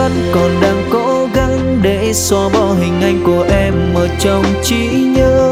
vẫn còn đang cố gắng để xóa bỏ hình ảnh của em ở trong trí nhớ.